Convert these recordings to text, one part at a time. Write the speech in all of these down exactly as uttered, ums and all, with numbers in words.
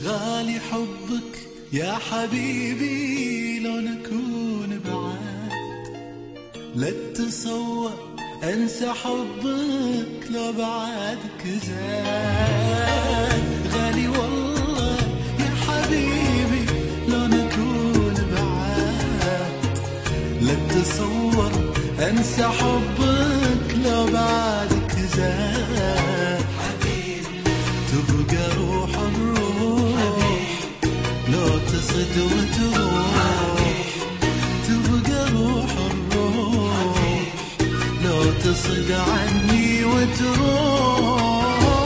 غالي حبك يا حبيبي، لو نكون بعاد لا تتصور انسى حبك لو بعدك زاد. غالي والله يا حبيبي لو نكون بعاد لا تتصور انسى حبك لو بعدك زاد. تبقى روح الروح لو تصد وتروح، تبقى روح الروح لو تصد عني وتروح.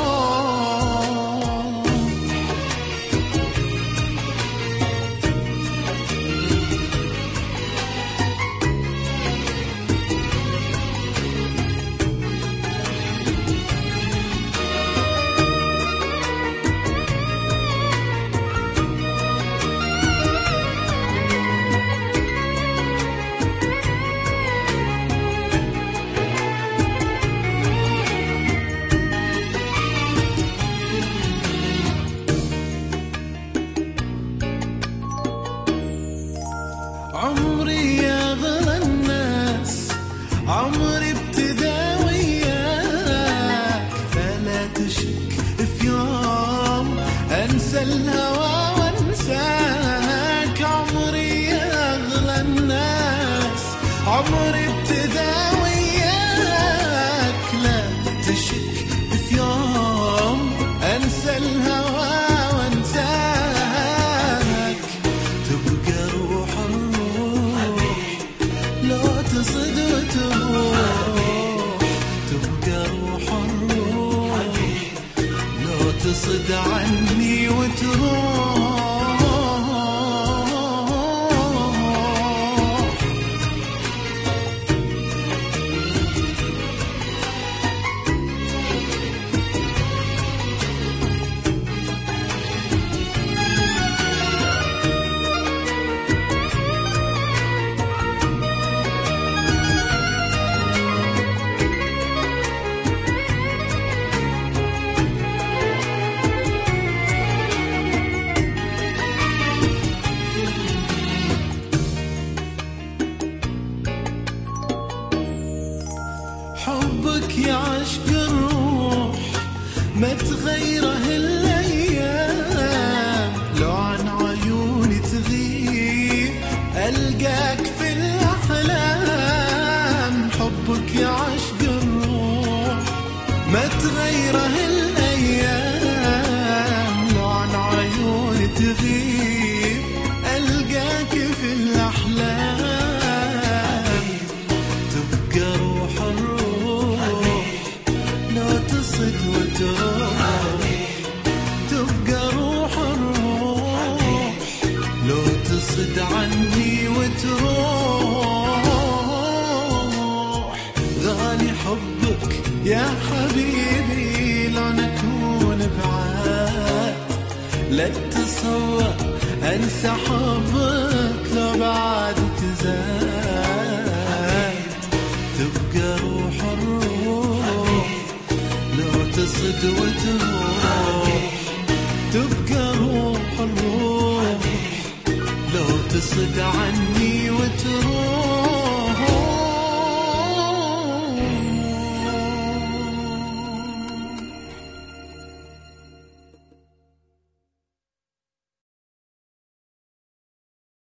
عمري يا غلا الناس عمري ابتدى وياك، فلا تشك في يوم انسى الهوى وانساك. عمري يا غلا الناس عمري ابتدى وياك، لا تشك في يوم انسى الهوى وانساك. تبقى روح تصد وتروح، تبقى روح الروح لو تصد عني وتروح. حبك يا عشق الروح ما تغيره الأيام، لو عن عيوني تغيب ألقاك في الأحلام. حبك يا عشق الروح ما تغيره الأيام، لو عن عيوني تغيب ألقاك في الأحلام. تبقى روح الروح لو تصد وتروح، تبقى روح الروح لو تصد عني وتروح. غالي حبك يا حبيبي لو نكون بعاد لا تتصور انسى حبك لو بعدك زاد. تبقى روح الروح لو تصد وتروح، تبقى روح الروح لو تصد عني وتروح.